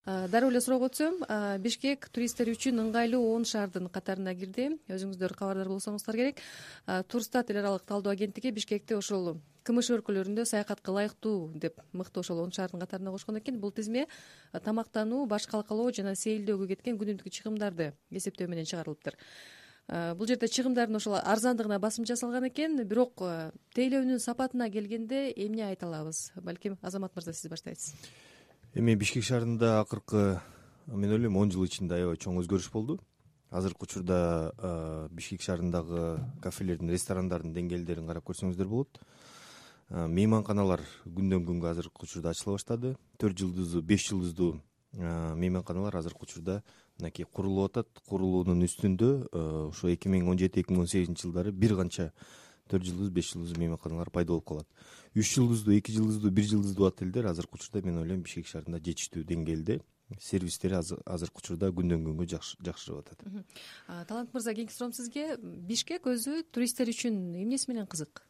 Дароо эле суроого өтсөм, Бишкек туристтер үчүн ыңгайлуу 10 шаардын катарына кирди. Өзүңүздөр кабардар болсоңуздар керек. Турстат эл аралык талдоо агенттиги Бишкекти ошол КМШ өлкөлөрүндө саякатка ылайыктуу деп мыкты ошол 10 шаардын катарына кошкон экен. Бул тизме тамактануу, баш калкалоо жана сейилдөөгө кеткен күнүмдүк чыгымдарды эсептөө менен чыгарылыптыр. Бул жерде чыгымдардын ошол арзандыгына басым жасалган экен, бирок тейлөөнүн сапатына келгенде эмне айта алабыз? Балким Азамат мырза, сиз баштайсыз. Эми Бишкек шаарында акыркы, мен ойлойм, 10 жыл ичинде аябай чоң өзгөрүш болду. Азыркы учурда Бишкек шаарындагы кафелердин, ресторандардын деңгээлдерин карап көрсөңүздөр болот. Мейманканалар күндөн күнгө азыркы учурда ачыла баштады. 4 жылдыздуу, 5 жылдыздуу мейманканалар азыркы учурда мынакей курулуп атат. Курулуунун үстүндө ошо 2017-2018 жылдары бир канча 4 жылдыз, 5 жылдыз мейманканалар пайда болуп калат. 3 жылдыздуу, 2 жылдыздуу, 1 жылдыздуу отелдер азыркы учурда мен ойлойм Бишкек шаарында жетиштүү деңгээлде. Сервистери азыркы учурда күндөн күнгө жакшырып атат. Талант мырза, кийинки суроом сизге. Бишкек өзү туристтер үчүн эмнеси менен кызык?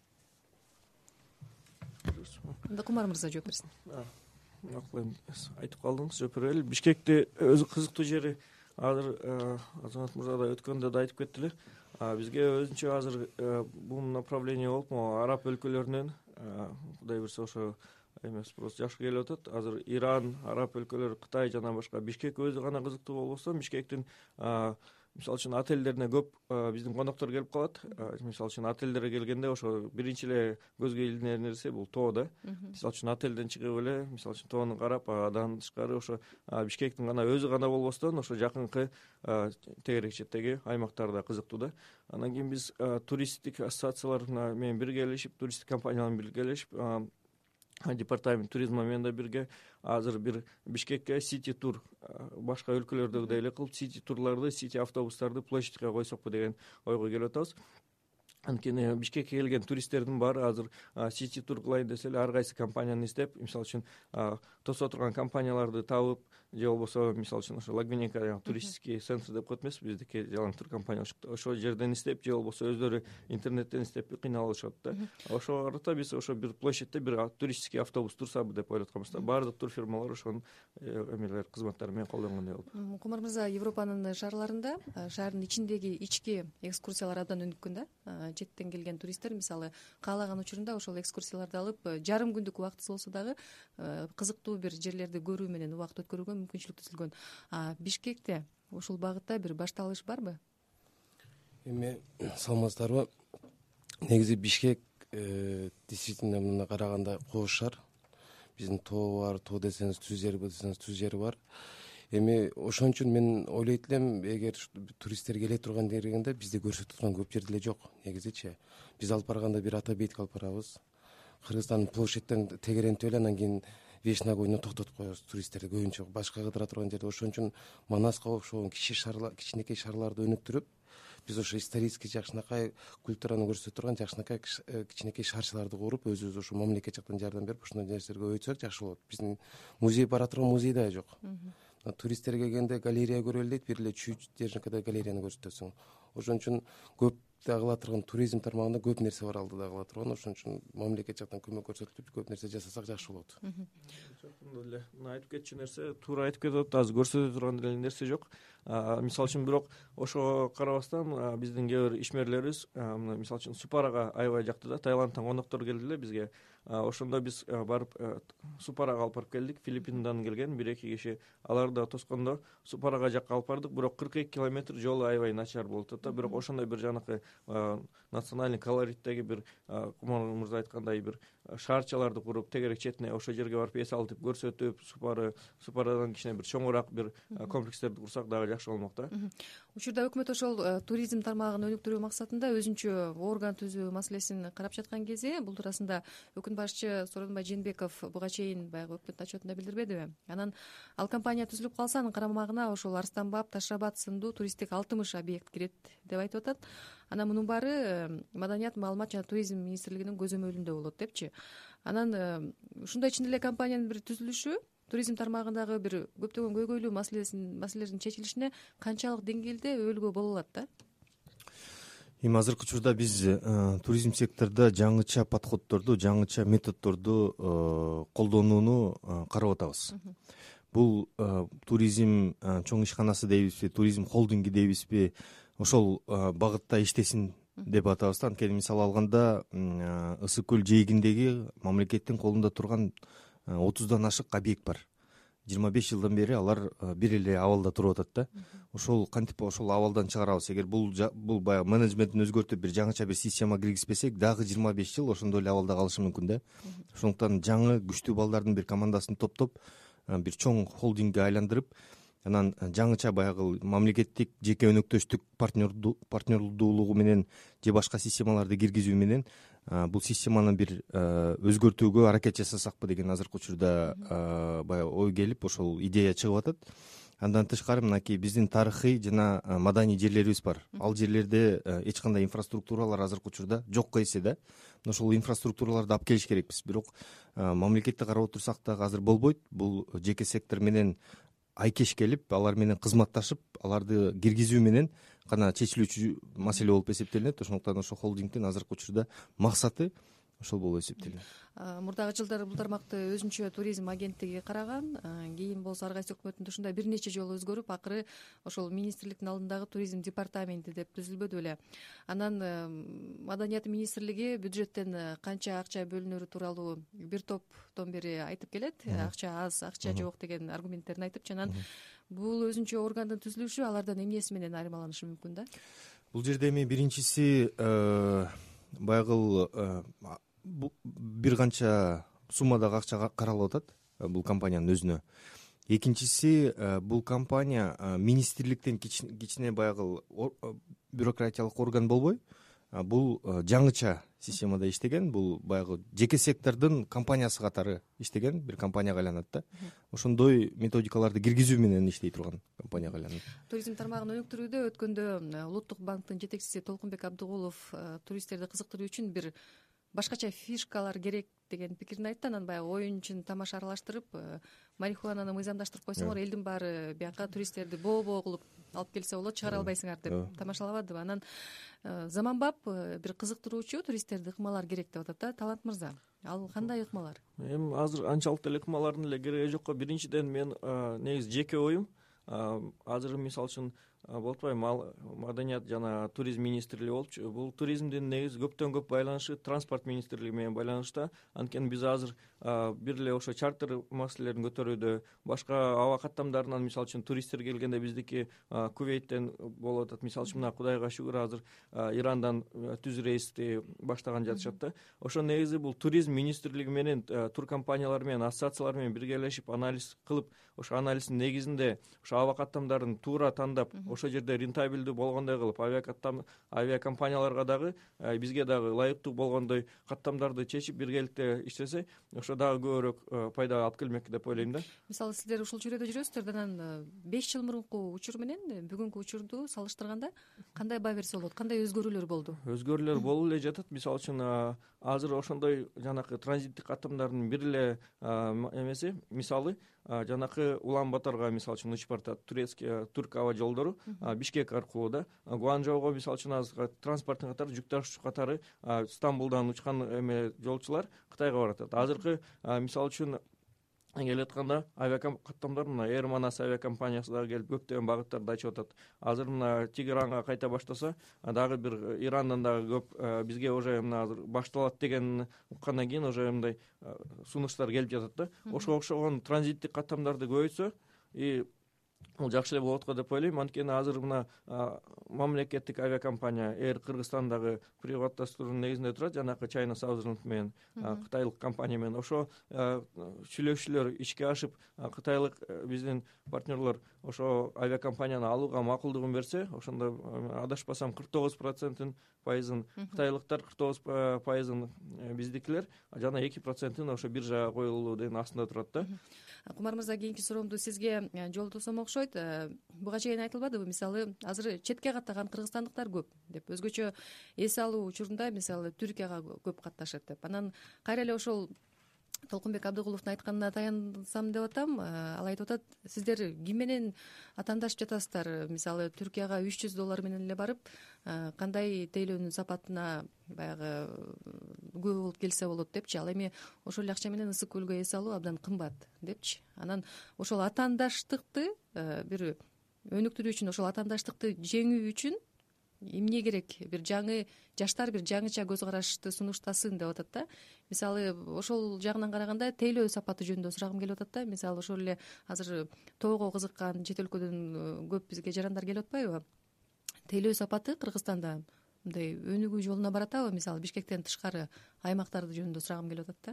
Кумар мырза жооп берсин. Макул, айтып калдыңыз, жооп берели. Бишкекти өзү кызыктуу жери азыр Азамат мырза да өткөндө да айтып кетти эле. Бизге өзүнчө азыр бул направление болуп, араб өлкөлөрүнөн Кудай буйрса ошо эмес просто жакшы келип атат. Азыр Иран, араб өлкөлөрү, Кытай жана башка. Бишкек өзү гана кызыктуу болбосо, Бишкектин мисалы үчүн отелдерине көп биздин коноктор келип калат. Мисалы үчүн отелдерге келгенде ошо биринчи эле көзгө илинер нерсе бул тоо да. Мисалы үчүн отелден чыгып эле, мисалы үчүн тоону карап, адан тышкары ошо Бишкектин гана өзү гана болбостон, ошо жакынкы тегерек четтеги аймактарда кызыктуу да. Анан кийин биз туристтик ассоциациялар менен биргелешип, туристтик компаниялар менен биргелешип, департамент туризма менен да бирге азыр бир Бишкекке сити тур, башка өлкөлөрдөгүдөй эле кылып сити турларды, сити автобустарды площадьке койсокпу деген ойго келип атабыз. Анткени Бишкекке келген туристтердин баары азыр сити тур кылайын десе эле ар кайсы компанияны издеп, мисалы үчүн тосо турган компанияларды табып, же болбосо мисалы үчүн ошо Лагвиненко туристический центр деп коет эмеспи, биздики жалаң тур компания ошол жерден издеп, же болбосо өздөрү интернеттен издеп кыйналышат да. Ошого карата биз ошо бир площадьте бир туристический автобус турсабы деп ойлоп атканбыз да. Баардык тур фирмалар ошонун эмелер, кызматтары менен колдонгондой болуп. Кумар мырза, Европанын шаарларында шаардын ичиндеги ички экскурсиялар абдан өнүккөн да. Четтен келген туристтер мисалы каалаган учурунда ошол экскурсияларды алып, жарым күндүк убактысы болсо дагы кызыктуу бир жерлерди көрүү менен убакыт өткөрүүгө мүмкүнчүлүк түзүлгөн. Бишкекте ушул багытта бир башталыш барбы? Эми саламатсыздарбы? Негизи Бишкек действительно мына караганда кооз шаар. Биздин тоо бар, тоо десеңиз түз жери, десеңиз түз жери бар. Эми ошон үчүн мен ойлойт элем, эгер туристтер келе турган дегенде бизде көрсөтүп турган көп жер деле жок. Негизичи биз алып барганда бир ата бейитке алып барабыз. Кыргызстандын площадьтен тегерентип эле анан кийин Вешна койуна токтотуп коебуз туристтерди көбүнчө башка кыдыра турган жерде. Ошон үчүн Манаска окшогон кичинекей шаарларды өнүктүрүп, биз ошо исторический жакшынакай культураны көрсөтө турган жакшынакай кичинекей шаарчаларды куруп, өзүбүз ошо мамлекет жактан жардам берип, ошондой нерселерге өйтсөк жакшы болот. Биздин музей бара турган музей да жок. Туристтер келгенде галерея көрөлү дейт, бир эле чуть дежинкада галереяны көрсөтөсүң. Ошон үчүн көп да кыла турган туризм тармагында көп нерсе бар алдыда кыла турган. Ошон үчүн мамлекет жактан көмөк көрсөтүлүп, көп нерсе жасасак жакшы болот. Эле айтып кетчү нерсе, туура айтып кетип атат, азыр көрсөтө турган деле нерсе жок. Мисалы үчүн бирок ошого карабастан биздин кээ бир ишмерлерибиз, мисалы үчүн Супарага аябай жакты да, Таиландтан коноктор келди эле бизге. Ошондо биз барып Супарага алып барып келдик. Филиппиндан келген 1-2 киши, аларды тоскондо Супарага жакка алып бардык. Бирок 42 километр жолу аябай начар болуп атат да. Бирок ошондой бир жанакы национальный колориттеги бир Кумар мырза айткандай бир шаарчаларды куруп, тегерек четине ошо жерге барып эс алып көрсөтүп, Супарадан кичине бир чоңураак бир комплекстерди курсак дагы жакшы болмок да. Учурда өкмөт ошол туризм тармагын өнүктүрүү максатында өзүнчө орган түзүү маселесин карап жаткан кезде, бул туурасында өкмөт башчы Сооронбай Жээнбеков буга чейин баягы өкмөт отчетунда билдирбедиби? Анан ал компания түзүлүп калса, анын карамагына ошол Арстанбаб, Таш Абад сындуу туристтик 60 объект кирет деп айтып атат. Анан мунун баары Маданият, маалымат жана туризм министрлигинин көзөмөлүндө болот депчи. Анан ушундай ичинде эле компаниянын бир түзүлүшү туризм тармагындагы бир көптөгөн көйгөйлүү маселелердин чечилишине канчалык деңгээлде өбөлгө боло алат да? Эми азыркы учурда биз туризм секторунда жаңыча подходдорду, жаңыча методдорду колдонууну карап атабыз. бул туризм чоң ишканасы дейбизби, туризм холдинги дейбизби, ошол багытта иштесин деп атабыз да. Анткени мисалы алганда Ысык көл жээгиндеги мамлекеттин колунда турган 30дан ашык объект бар. 25 жылдан бери алар бир эле абалда туруп атат да. Ошол кантип ошол абалдан чыгарабыз? Эгер бул баягы менеджментин өзгөртүп бир жаңыча бир система киргизбесек, дагы 25 жыл ошондой эле абалда калышы мүмкүн да. Ошондуктан жаңы күчтүү балдардын бир командасын топтоп, бир чоң холдингге айландырып, анан жаңыча баягы мамлекеттик жеке өнөктөштүк партнерлуулугу менен же башка системаларды киргизүү менен бул системаны бир өзгөртүүгө аракет жасасакпы деген азыркы учурда баягы ой келип, ошол идея чыгып атат. Андан тышкары мынакей биздин тарыхый жана маданий жерлерибиз бар. Ал жерлерде эч кандай инфраструктуралар азыркы учурда жокко эсе да. Ошол инфраструктураларды алып келиш керекпиз. Бирок мамлекетти карап отурсак дагы азыр болбойт. Бул жеке сектор менен айкеш келип, алар менен кызматташып, аларды киргизүү менен гана чечилүүчү маселе болуп эсептелинет. Ошондуктан ошол холдингдин азыркы учурда максаты ошол болуп эсептелинет. Мурдагы жылдары бул тармакты өзүнчө туризм агенттиги караган, кийин болсо ар кайсы өкмөттүн тушунда бир нече жолу өзгөрүп, акыры ошол министрликтин алдындагы туризм департаменти деп түзүлбөдү беле. Анан Маданият министрлиги бюджеттен канча акча бөлүнөрү тууралуу бир топтон бери айтып келет. Акча аз, акча жок деген аргументтерин айтып, анан бул өзүнчө органдын түзүлүшү алардан эмнеси менен айырмаланышы мүмкүн да? Бул жерде эми биринчиси баягы бир канча суммадагы акча каралып атат бул компаниянын өзүнө. Экинчиси, бул компания министрликтен кичине баягы бюрократиялык орган болбой, бул жаңыча системада иштеген, бул баягы жеке сектордун компаниясы катары иштеген бир компанияга айланат да. Ошондой методикаларды киргизүү менен иштей турган компанияга айланат. Туризм тармагын өнүктүрүүдө өткөндө Улуттук банктын жетекчиси Толкунбек Абдыгулов туристтерди кызыктыруу үчүн бир башкача фишкалар керек деген пикирин айтты. Анан баягы оюн үчүн тамаша аралаштырып, марихуананы мыйзамдаштырып койсоңор, элдин баары бияка туристтерди боо кылып алып келсе болот, чыгара албайсыңар деп тамашалабадыбы? Анан заманбап бир кызыктыруучу туристтерди ыкмалар керек деп атат да Талант мырза. Ал кандай ыкмалар? Эми азыр анчалык деле ыкмалардын эле кереги жокко. Биринчиден мен негизи жеке оюм, азыр мисалы үчүн болуп атпайбы, Маданият жана туризм министрлиги болупчу. Бул туризмдин негизи көптөн көп байланышы транспорт министрлиги менен байланышта. Анткени биз азыр бир эле ошо чартер маселелерин көтөрүүдө, башка аба каттамдарынан мисалы үчүн туристтер келгенде биздики Кувейттен болуп атат. Мисалы үчүн мына Кудайга шүгүр азыр Ирандан түз рейсти баштаган жатышат да. Ошо негизи бул туризм министрлиги менен туркомпаниялар менен, ассоциациялар менен биргелешип анализ кылып, ошо анализдин негизинде ошо аба каттамдарын туура тандап, ошол жерде рентабелдүү болгондой кылып, авиакомпанияларга дагы бизге дагы ылайыктуу болгондой каттамдарды чечип биргеликте иштесе, ошо дагы көбүрөөк пайда алып келмек деп ойлойм да. Мисалы сиздер ушул чөйрөдө жүрөсүздөр, анан 5 жыл мурунку учур менен бүгүнкү учурду салыштырганда кандай баа берсе болот, кандай өзгөрүүлөр болду? Өзгөрүүлөр болуп эле жатат. Мисалы үчүн азыр ошондой жанакы транзиттик каттамдардын бир эле эмеси, мисалы жанакы Улан-Баторго мисалы үчүн учуп баратат турецкий турк аба жолдору Бишкек аркылуу да. Гуанчжоуго мисалы үчүн азыр транспорттун катары жүк ташуучу катары Стамбулдан учкан жолчулар Кытайга баратат. Азыркы мисалы үчүн келип атканда авиакаттамдар мына Air Manas авиакомпаниясы дагы келип көптөгөн багыттарды ачып атат. Азыр мына Тегеранга кайта баштаса, дагы бир Ирандан дагы көп бизге уже мына азыр башталат деген уккандан кийин уже мындай сунуштар келип жатат да. Ошого окшогон транзиттик каттамдарды көбөйтсө, бул жакшы эле болот го деп ойлойм. Анткени азыр мына мамлекеттик авиакомпания Air Кыргызстандагы приватташтыруунун негизинде турат, жанакы China Southern менен кытайлык компания менен. Ошо сүйлөшүүлөр ишке ашып, кытайлык биздин партнерлор ошо авиакомпанияны алууга макулдугун берсе, ошондо адашпасам 49%-ын кытайлыктар, 49%-ын биздикилер, жана 2%-ын ошо биржага коюлуунун астында турат да. Кумар мырза, кийинки суроомду сизге жолтосом окшойт. Буга чейин айтылбадыбы, мисалы азыр четке каттаган кыргызстандыктар көп деп, өзгөчө эс алуу учурунда мисалы Түркияга көп катташат деп. Анан кайра эле ошол Толкунбек Абдыгуловдун айтканына таянсам деп атам. Ал айтып атат, сиздер ким менен атаандашып жатасыздар? Мисалы Түркияга $300 менен эле барып, кандай тейлөөнүн сапатына баягы күбө болуп келсе болот депчи. Ал эми ошол эле акча менен ысык көлгө эс алуу абдан кымбат депчи. Анан ошол атаандаштыкты бир өнүктүрүү үчүн, ошол атаандаштыкты жеңүү үчүн эмне керек? Бир жаңы жаштар бир жаңыча көз карашты сунуштасын деп атат да. Мисалы ошол жагынан караганда тейлөө сапаты жөнүндө сурагым келип атат да. Мисалы ошол эле азыр тоого кызыккан чет өлкөдөн көп бизге жарандар келип атпайбы? Тейлөө сапаты Кыргызстанда мындай өнүгүү жолуна баратабы? Мисалы Бишкектен тышкары аймактарды жөнүндө сурагым келип атат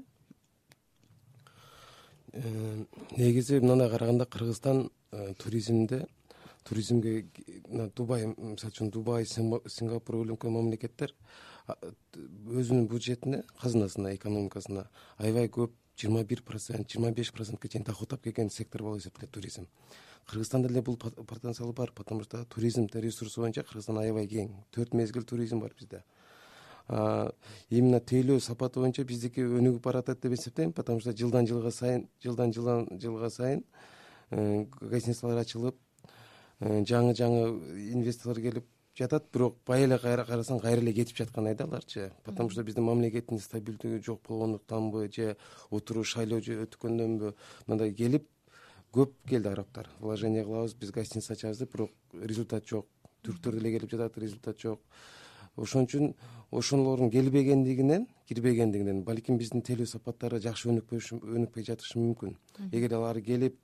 да. Негизи мындай караганда Кыргызстан туризмге Дубай, мисалы үчүн Дубай, Сингапур өлкө мамлекеттер өзүнүн бюджетине, казынасына, экономикасына аябай көп 21%, 25%ке чейин доход тап келген сектор болуп эсептелет туризм. Кыргызстанда деле бул потенциал бар, потому что туризм ресурсу боюнча Кыргызстан аябай кең. 4 мезгил туризм бар бизде. Именно тейлөө сапаты боюнча биздики өнүгүп баратат деп эсептейм, потому что жылдан жылга сайын гостиницалар ачылып, жаңы инвесторлор келип жатат, бирок бай эле карасаң кайра эле кетип жаткан айдаларчы. Потому что биздин мамлекеттин стабилдүүлүгү жок болгондуктанбы же отуруу шайлоо өткөндөнбү мындай келип көп келди арабтар. Вложение кылабыз, биз гостиница ачабыз деп, бирок результат жок. Түрктөр деле келип жатат, результат жок. Ошон үчүн ошолордун кирбегендигинен балким биздин тейлөө сапаттары жакшы өнүкпөй жатышы мүмкүн. Эгер алар келип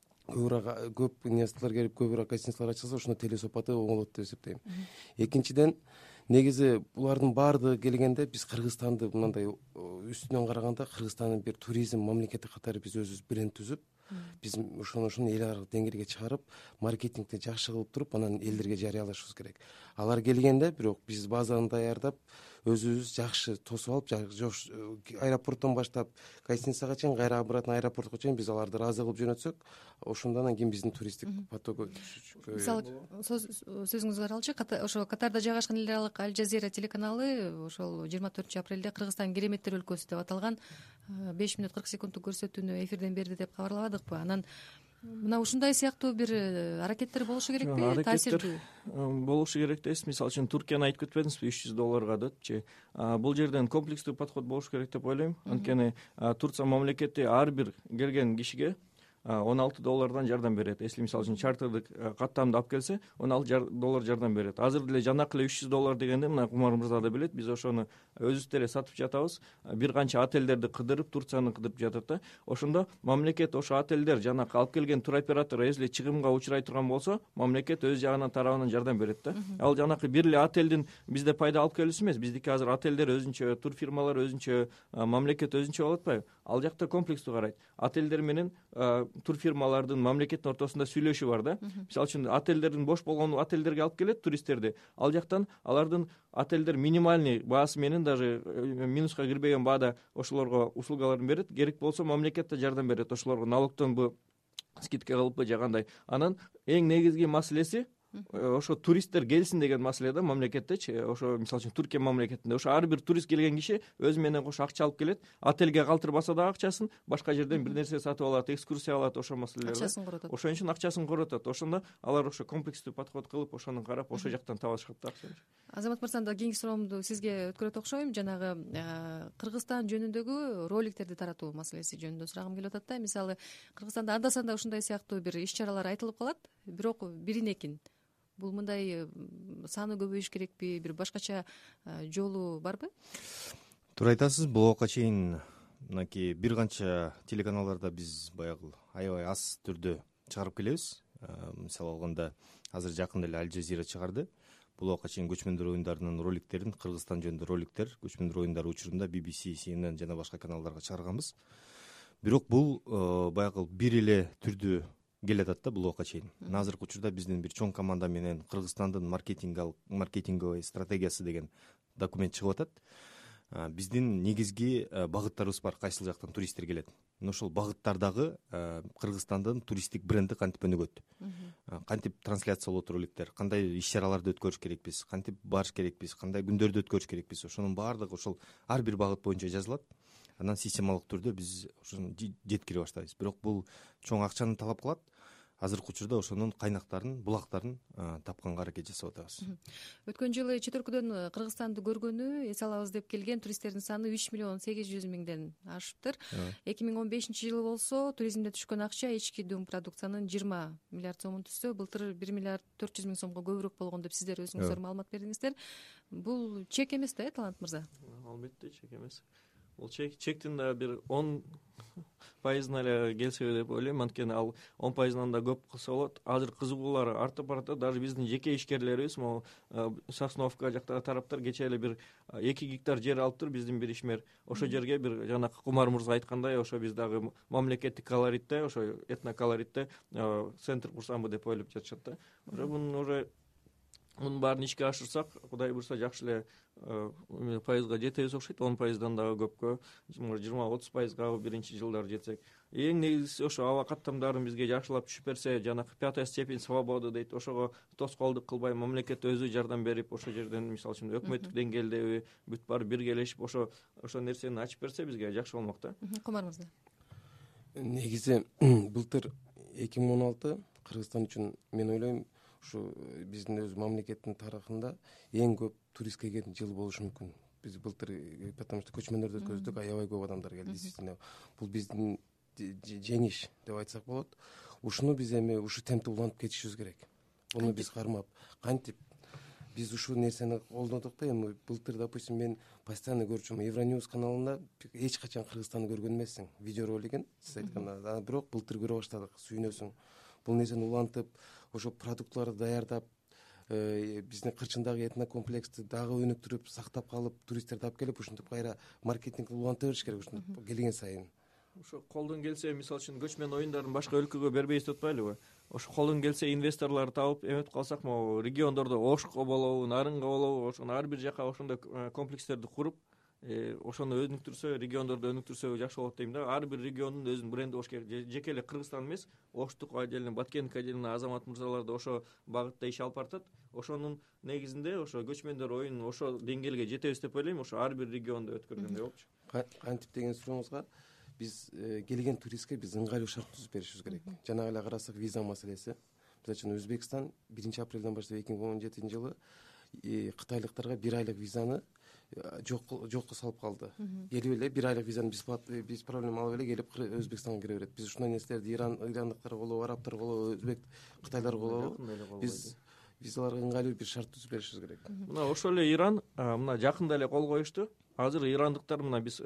көп инвесторлор келип көбүрөөк гостиницалар ачылса, ошондо тейлөө сапаты оңолот деп эсептейм. Экинчиден, негизи булардын баардыгы келгенде биз Кыргызстанды мындай үстүнөн караганда Кыргызстандын бир туризм мамлекети катары биз өзүбүз бренд түзүп, биз ошону эл аралык деңгээлге чыгарып, маркетингди жакшы кылып туруп, анан элдерге жарыялашыбыз керек. Алар келгенде бирок биз базаны даярдап, өзүбүз жакшы тосуп алып, аэропорттон баштап гостиницага чейин, кайра обратно аэропортко чейин биз аларды ыраазы кылып жөнөтсөк, ошондо анан кийин биздин туристтик потогу мисалы сөзүңүзгө каралчы, ошо Катарда жайгашкан эл аралык Аль Жазира телеканалы ошол 24-апрелде Кыргызстан кереметтер өлкөсү деп аталган 5 минут 40 секунддук көрсөтүүнү эфирден берди деп кабарлабадыкпы? Анан мына ушундай сыяктуу бир аракеттер болушу керекпи? Таасирдүү болушу керек дейсиз. Мисалы үчүн Туркияны айтып кетпедиңизби, $300 депчи. Бул жерден комплекстүү подход болушу керек деп ойлойм. Анткени Турция мамлекети ар бир келген кишиге $16 жардам берет. Если мисалы үчүн чартердик каттамды алып келсе, $16 жардам берет. Азыр деле жанакы эле $300 дегенде, мына Кумар мырза да билет, биз ошону өзүбүз деле сатып жатабыз. Бир канча отелдерди кыдырып, Турцияны кыдырып жатат да. Ошондо мамлекет ошо отелдер жанакы алып келген туроператор если чыгымга учурай турган болсо, мамлекет өз жагынан тарабынан жардам берет да. Ал жанакы бир эле отелдин бизде пайда алып келүүсү эмес. Биздики азыр отелдер өзүнчө, тур фирмалар өзүнчө, мамлекет өзүнчө болуп атпайбы? Ал жакта комплекстүү карайт. Отелдер менен тур фирмалардын мамлекеттин ортосунда сүйлөшүү бар да. Мисалы үчүн отелдердин бош болгон отелдерге алып келет туристтерди. Ал жактан алардын отелдер минимальный баасы менен, даже минуска кирбеген баада ошолорго услугаларын берет. Керек болсо мамлекет да жардам берет ошолорго налогтонбу, скидка кылыпбы же кандай. Анан эң негизги маселеси ошо туристтер келсин деген маселе да мамлекеттечи. Ошо мисалы үчүн Түркия мамлекетинде ошо ар бир турист келген киши өзү менен кошо акча алып келет. Отелге калтырбаса да акчасын, башка жерден бир нерсе сатып алат, экскурсия алат, ошо маселелер. Акчасын коротот. Ошон үчүн акчасын коротот. Ошондо алар ошо комплекстүү подход кылып, ошону карап, ошо жактан табышат да акчаны. Азамат мырза, кийинки суроомду сизге өткөрөт окшойм. Жанагы Кыргызстан жөнүндөгү роликтерди таратуу маселеси жөнүндө сурагым келип атат да. Мисалы Кыргызстанда анда-санда ушундай сыяктуу бир иш-чаралар айтылып калат, бирок биринекин. Бул мындай саны көбөйүш керекпи, бир башкача жолу барбы? Туура айтасыз. Буга чейин мынакей бир канча телеканалдарда биз баягы аябай аз түрдө чыгарып келебиз. Мисалы алганда азыр жакында эле Аль Жазира чыгарды. Буга чейин көчмөндөр оюндарынын роликтерин, Кыргызстан жөнүндө роликтер, көчмөндөр оюндары учурунда BBC, CNN жана башка каналдарга чыгарганбыз. Бирок бул баягы бир эле түрдүү келатат да буга чейин. Азыркы учурда биздин бир чоң команда менен Кыргызстандын маркетинговый стратегиясы деген документ чыгып атат. Биздин негизги багыттарыбыз бар, кайсыл жактан туристтер келет. Ошол багыттардагы Кыргызстандын туристтик бренди кантип өнүгөт, кантип трансляция болот роликтер, кандай иш-чараларды өткөрүш керекпиз, кантип барыш керекпиз, кандай күндөрдү өткөрүш керекпиз, ошонун баардыгы ошол ар бир багыт боюнча жазылат. анан системалык түрдө биз ошону жеткире баштайбыз. Бирок бул чоң акчаны талап кылат. Азыркы учурда ошонун кайнактарын, булактарын тапканга аракет жасап атабыз. Өткөн жылы чет өлкөдөн Кыргызстанды көргөнү, эс алабыз деп келген туристтердин саны 3.800.000 ашыптыр. 2015-жылы болсо туризмде түшкөн акча ички дум продукциянын 20 миллиард сомун түзсө, былтыр 1 миллиард 400 миң сомго көбүрөөк болгон деп сиздер өзүңүздөр маалымат бердиңиздер. Бул чек эмес да, Талант мырза? Албетте чек эмес. Бул чектин да бир 10% эле келсе деп ойлойм. Анткени ал 10%-дан да көп кылса болот. Азыр кызыгуулар артып баратат. Даже биздин жеке ишкерлерибиз, могу Сосновка жактагы тараптар кечээ эле бир 2 гектар жер алыптыр биздин бир ишмер. Ошо жерге бир жанакы Кумар мырза айткандай, ошо биз дагы мамлекеттик колоритте, ошо этноколоритте центр курсамбы деп ойлоп жатышат да. Мунун баарын ишке ашырсак, Кудай буйрса жакшы эле пайызга жетебиз окшойт. 10%-дан дагы көпкө, 20-30%га биринчи жылдары жетсек. Эң негизгиси ошо аба каттамдарын бизге жакшылап түшүп берсе, жанакы 5-я степень свободы дейт, ошого тоскоолдук кылбай, мамлекет өзү жардам берип, ошо жерден мисалы үчүн өкмөттүк деңгээлдеби бүт баары биргелешип ошо нерсени ачып берсе бизге жакшы болмок да. Кумар мырза. Негизи былтыр 2016 Кыргызстан үчүн мен ойлойм ушу биздин өз мамлекеттин тарыхында эң көп туристке келген жыл болушу мүмкүн. Биз былтыр потому что көчмөндөрдү өткөздүк, аябай көп адамдар келди. Действительно, бул биздин жеңиш деп айтсак болот. Ушуну биз эми ушу темпте улантып кетишибиз керек. Буну биз кармап, кантип биз ушул нерсени колдодук да. Эми былтыр, допустим, мен постоянно көрчүмүн Евроньюз каналында эч качан Кыргызстанды көргөн эмессиң, видеоролигин сиз айтканда. Бирок былтыр көрө баштадык, сүйүнөсүң. Бул нерсени улантып, ошо продуктларды даярдап, биздин кырчындагы этнокомплексти дагы өнүктүрүп, сактап калып, туристтерди алып келип, ушинтип кайра маркетинг уланта бериш керек, ушинтип келген сайын. Ошо колдон келсе, мисалы үчүн көчмөн оюндарын башка өлкөгө бербейбиз деп атпайлыбы? Ошо колдон келсе инвесторлорду табып эметип калсак, могу региондордо Ошко болобу, Нарынга болобу, ошону ар бир жака ошондой комплекстерди куруп, ошону өнүктүрсө, региондорду өнүктүрсө жакшы болот дейм да. Ар бир региондун өзүнүн бренди болуш керек. Жеке эле Кыргызстан эмес, Оштук отдельно, Баткендик отдельно Азамат мырзалар да ошо багытта иш алып баратат. Ошонун негизинде ошо көчмөндөр оюнун ошо деңгээлге жетебиз деп ойлойм. Ошо ар бир региондо өткөргөндөй болупчу. Кантип деген сурооңузга биз келген туристке биз ыңгайлуу шарт түзүп беришибиз керек. Жана эле карасак виза маселеси. Мисалы үчүн Өзбекстан 1-апрелден баштап 2017-жылы кытайлыктарга 1 айлык визаны жокко салып калды. Келип эле 1 айлык визаны биз проблема алып эле келип Өзбекстанга кире берет. Биз ушундай нерселерди ирандыктарга болобу, арабтарга болобу, өзбек кытайларга болобу биз визаларга ыңгайлуу бир шарт түзүп беришибиз керек. Мына ошол эле Иран мына жакында эле кол коюшту. Азыр ирандыктар мына биз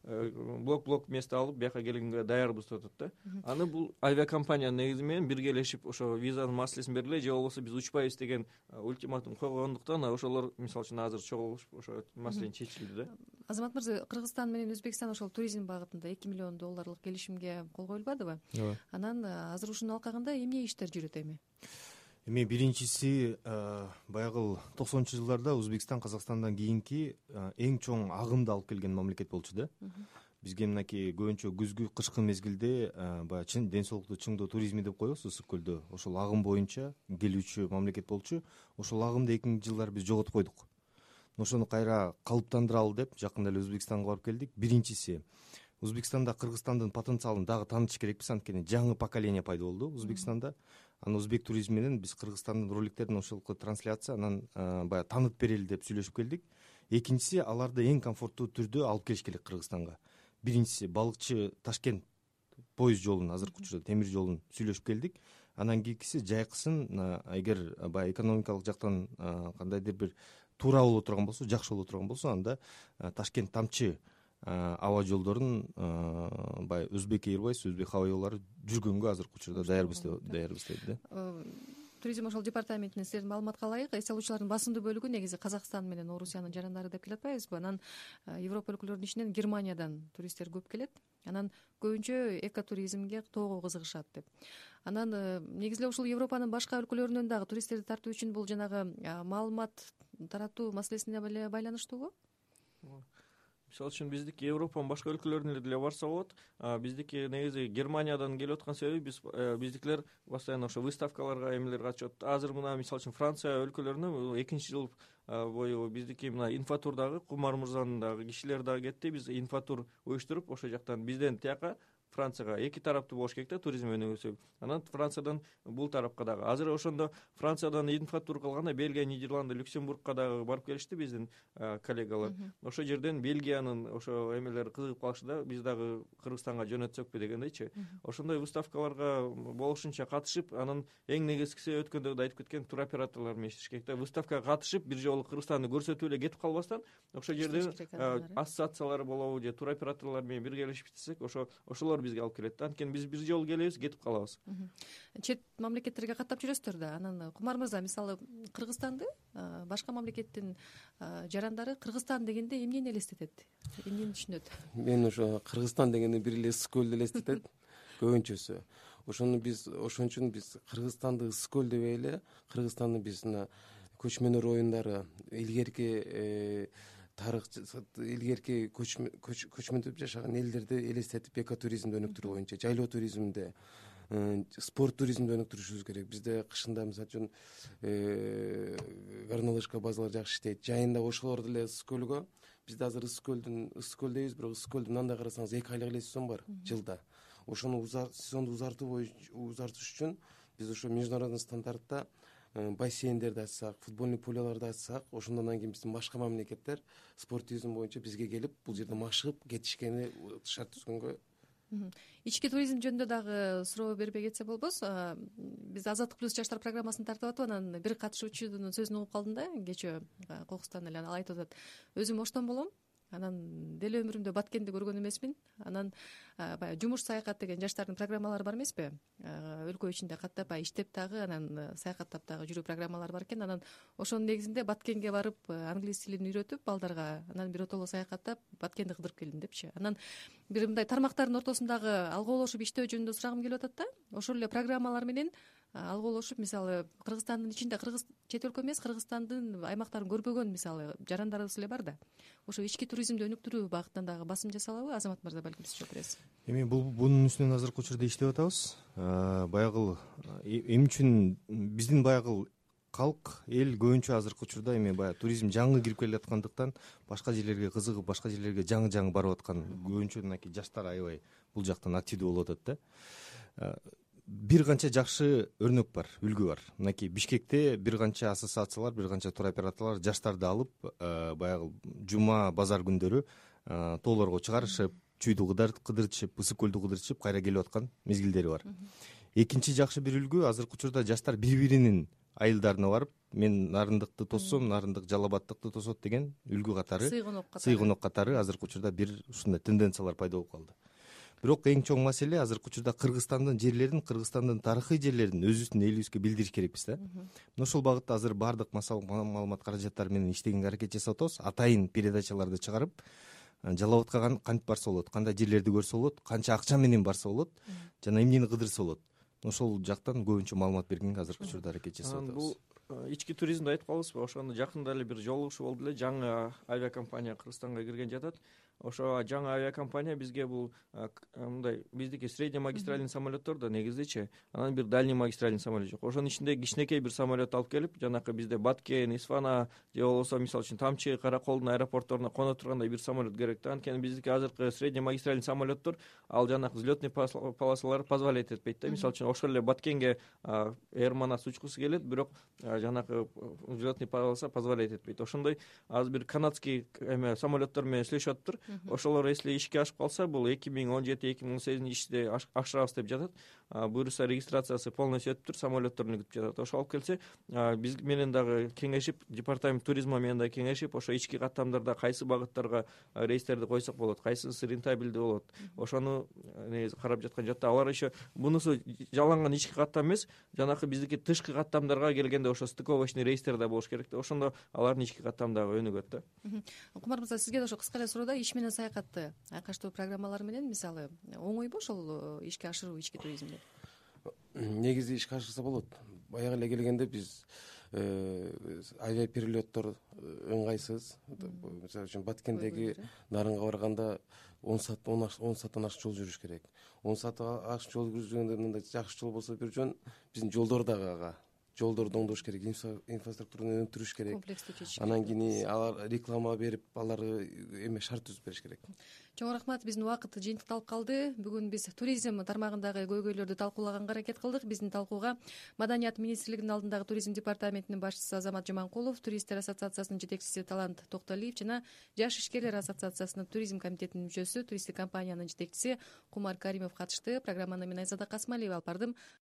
блок место алып бияка келгенге даярбыз деп атат да. Аны бул авиакомпаниянын негизи менен биргелешип ошо визанын маселесин бергиле, же болбосо биз учпайбыз деген ультиматум койгондуктан ошолор мисалы үчүн азыр чогулушуп ошо маселени чечилди да. Азамат мырза, Кыргызстан менен Өзбекстан ошол туризм багытында 2 миллион долларлык келишимге кол коюлбадыбы? Анан азыр ушунун алкагында эмне иштер жүрөт эми? Эми биринчиси баягы 90-жылдарда Өзбекстан Казакстандан кийинки эң чоң агымды алып келген мамлекет болчу да. Бизге мынакей көбүнчө күзгү, кышкы мезгилде баягы чын ден соолукту чыңдоо туризми деп коебуз Ысык көлдө. Ошол агым боюнча келүүчү мамлекет болчу. Ошол агымды 2000-жылдары биз жоготуп койдук. Ошону кайра калыптандыралы деп жакында эле Өзбекстанга барып келдик. Биринчиси, Өзбекстанда Кыргызстандын потенциалын дагы таанытыш керекпиз, анткени жаңы поколение пайда болду Өзбекстанда. Анан өзбек туризми менен биз Кыргызстандын роликтерин ошолку трансляция анан баягы таанытып берели деп сүйлөшүп келдик. Экинчиси, аларды эң комфорттуу түрдө алып келиш керек Кыргызстанга. Биринчиси, балыкчы Ташкент поезд жолун, азыркы учурда темир жолун сүйлөшүп келдик. Анан кийинкиси, жайкысын эгер баягы экономикалык жактан кандайдыр бир туура боло турган болсо, жакшы боло турган болсо, анда Ташкент Тамчы аба жолдорун баягы Өзбек Airways, Өзбек Hava Yo'llары жүргөнгө азыркы учурда даярбыз дейт да. Туризм ошол департаментинен сиздердин маалыматка ылайык, эс алуучулардын басымдуу бөлүгү негизи Казакстан менен Орусиянын жарандары деп келе атпайбызбы? Анан Европа өлкөлөрүнүн ичинен Германиядан туристтер көп келет. Анан көбүнчө экотуризмге тоого кызыгышат деп. Анан негизи эле ушул Европанын башка өлкөлөрүнөн дагы туристтерди тартуу үчүн бул жанагы маалымат таратуу маселесине байланыштуубу? мисалы үчүн биздики Европанын башка өлкөлөрүнө деле барса болот. Биздики негизи Германиядан келип аткан себеби биздикилер постоянно ошо выставкаларга эмелерге катышат. Азыр мына мисалы үчүн Франция өлкөлөрүнө экинчи жыл бою биздики мына инфотурдагы Кумар мырзанын дагы кишилери дагы кетти. Биз инфотур уюштуруп ошол жактан бизден тияка Францияга эки тараптуу болуш керек да, туризм өнүгүүсү. Анан Франциядан бул тарапка дагы. Азыр ошондо Франциядан инфотур кылганда Бельгия, Нидерланды, Люксембургка дагы барып келишти биздин коллегалар. Ошол жерден Бельгиянын ошо эмелери кызыгып калышты да, биз дагы Кыргызстанга жөнөтсөкпү дегендейчи. Ошондой выставкаларга болушунча катышып, анан эң негизгиси өткөндө да айтып кеткен туроператорлор менен иштеш керек да. Выставкага катышып, бир жолу Кыргызстанды көрсөтүп эле кетип калбастан, ошол жерде ассоциациялар болобу же туроператорлор менен биргелешип иштесек, ошолор бизге алып келет да. Анткени биз бир жолу келебиз, кетип калабыз. Чет мамлекеттерге каттап жүрөсүздөр да. Анан Кумар мырза, мисалы Кыргызстанды башка мамлекеттин жарандары Кыргызстан дегенде эмнени элестетет, эмнени түшүнөт? Мен ошо Кыргызстан дегенде бир эле ысык көлдү элестетет көбүнчөсү. Ошон үчүн биз Кыргызстанды ысык көл дебей эле, Кыргызстанды биз мына көчмөнөр оюндары, илгерки илгерки көчмөндөп жашаган элдерди элестетип, экотуризмди өнүктүрүү боюнча, жайлоо туризмди, спорт туризмди өнүктүрүшүбүз керек. Бизде кышында мисалы үчүн горнолыжка базалар жакшы иштейт. Жайында ошолор деле ысык көлгө, бизде азыр ысык көл дейбиз, бирок ысык көлдүн мындай карасаңыз 2 айлык эле сезон бар жылда. Ошону сезонду узартыш үчүн биз ошо международный стандартта бассейндерди ачсак, футбольный поляларды ачсак, ошондон кийин биздин башка мамлекеттер спорт туризм боюнча бизге келип, бул жерде машыгып кетишкени шарт түзгөнгө. Ички туризм жөнүндө дагы суроо бербей кетсе болбос. Биз Азаттык плюс жаштар программасын тартып атып, анан бир катышуучунун сөзүн угуп калдым да, кечээ Кокустан эле. Ал айтып атат: өзүм оштон болом, анан деле өмүрүмдө Баткенди көргөн эмесмин. Анан баягы жумуш саякат деген жаштардын программалары бар эмеспи? Өлкө ичинде каттап иштеп дагы, анан саякаттап дагы жүрүү программалары бар экен. Анан ошонун негизинде Баткенге барып англис тилин үйрөтүп балдарга, анан биротоло саякаттап Баткенди кыдырып келдим депчи. Анан бир мындай тармактардын ортосундагы алгоолошуп иштөө жөнүндө сурагым келип атат да. Ошол эле программалар менен алгоолошуп, мисалы Кыргызстандын ичинде, чет өлкө эмес, Кыргызстандын аймактарын көрбөгөн мисалы жарандарыбыз эле бар да. Ошо ички туризмди өнүктүрүү багытынан дагы басым жасалабы? Азамат мырза, балким сиз жооп бересиз. Эми бунун үстүнөн азыркы учурда иштеп атабыз. Баягы эмне үчүн биздин баягы калк, эл көбүнчө азыркы учурда эми баягы туризм жаңы кирип келе аткандыктан башка жерлерге кызыгып, башка жерлерге жаңы барып аткан көбүнчө мынакей жаштар аябай бул жактан активдүү болуп атат да. Бир канча жакшы өрнөк бар, үлгү бар. Мынакей Бишкекте бир канча ассоциациялар, бир канча туроператорлор жаштарды алып, баягы жума, базар күндөрү тоолорго чыгарышып, чүйдү кыдыртышып, ысык көлдү кыдыртышып кайра келип аткан мезгилдери бар. Экинчи жакшы бир үлгү, азыркы учурда жаштар бири-биринин айылдарына барып, мен Нарындыкты тосом, Нарындык Жалалбаттыкты тосот деген үлгү катары, сыйгонок катары азыркы учурда бир ушундай тенденциялар пайда болуп калды. Бирок эң чоң маселе азыркы учурда Кыргызстандын жерлерин, Кыргызстандын тарыхый жерлерин өзүбүздүн элибизге билдириш керекпиз да. Ошол багытта азыр баардык маалымат каражаттары менен иштегенге аракет жасап атабыз. Атайын передачаларды чыгарып, Жалал-Абадка кантип барса болот, кандай жерлерди көрсө болот, канча акча менен барса болот, жана эмнени кыдырса болот. Ошол жактан көбүнчө маалымат бергенге азыркы учурда аракет жасап атабыз. Бул ички туризмди айтып калдыңызбы? Ошондо жакында эле бир жолугушуу болду эле. Жаңы авиакомпания Кыргызстанга кирген жатат. Ошо жаңы авиакомпания бизге бул мындай биздики средне магистральный самолеттор да негизичи, анан бир дальний магистральный самолет жок. Ошонун ичинде кичинекей бир самолет алып келип, жанакы бизде Баткен, Исфана же болбосо мисалы үчүн Тамчы, Караколдун аэропортторуна коно тургандай бир самолет керек да. Анткени биздики азыркы средне магистральный самолеттор ал жанакы взлетный полосалары позволять этпейт да. Мисалы үчүн ошол эле Баткенге Air Manas учкусу келет, бирок жанакы взлетный полоса позволять этпейт. Ошондой азыр бир канадский самолеттор менен сүйлөшүп атыптыр. Ошолор если ишке ашып калса, бул 2017-2018 иште ашырабыз деп жатат. Буюрса регистрациясы полностью өтүптүр, самолетторун күтүп жатат. Ошо алып келсе, биз менен дагы кеңешип, департамент туризма менен дагы кеңешип, ошо ички каттамдарда кайсы багыттарга рейстерди койсок болот, кайсысы рентабелдүү болот, ошону негизи карап жаткан жатта. Алар еще бунусу жалган ички каттам эмес, жанакы биздики тышкы каттамдарга келгенде ошо стыковочный рейстер да болуш керек да. Ошондо алардын ички каттам дагы өнүгөт да. Кумар мырза, сизге да ошо кыска эле суроодо иш менен саякатты айкаштоо программалары менен мисалы оңойбу ошол ишке ашыруу ички туризмди? Негизи ишке ашырса болот. Баягы эле келгенде биз авиаперелеттор ыңгайсыз. Мисалы үчүн Баткендеги Нарынга барганда 10 сааттан ашык жол жүрүш керек. 10 сааттан ашык жол жүргөндө мындай жакшы жол болсо бир жөн, биздин жолдор дагы ага. Жолдорду оңдош керек, инфраструктураны өнүктүрүш керек. Комплекстүү чечиш Анан кийин алар реклама берип, аларды эме шарт түзүп бериш керек. Чоң рахмат, биздин убакыт жыйынтыкталып калды. Бүгүн биз туризм тармагындагы көйгөйлөрдү талкуулаганга аракет кылдык. Биздин талкууга Маданият министрлигинин алдындагы туризм департаментинин башчысы Азамат Жаманкулов, туристтер ассоциациясынын жетекчиси Талант Токтолиев жана Жаш ишкерлер ассоциациясынын туризм комитетинин мүчөсү, туристтик компаниянын жетекчиси Кумар Каримов катышты. Программаны мен Айзада Касмалиева алып бардым.